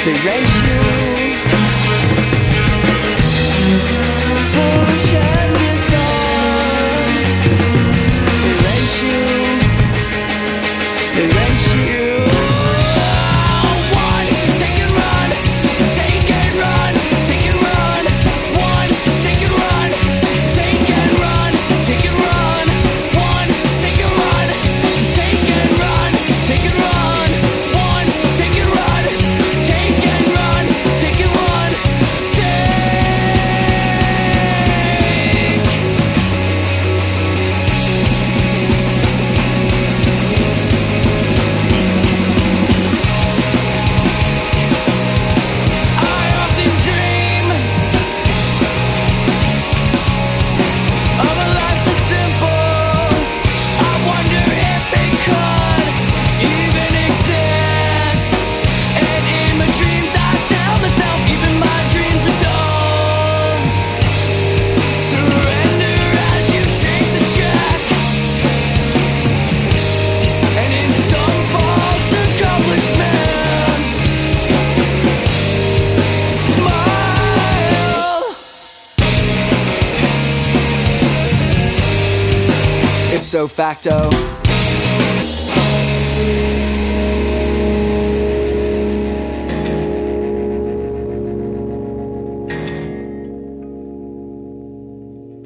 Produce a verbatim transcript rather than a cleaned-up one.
They race you, push and disarm. They race you, they race you. One, take and run, take and run, take and run. One, take and run, take and run, take and run. One, take and run, take and run, take and run. One, take and run, take and run, take and run, I often dream of a life so simple. I wonder if it could even exist. And in my dreams I tell myself even my dreams are dull. Surrender as you take the check. And in some false accomplishments, smile. Ipso facto,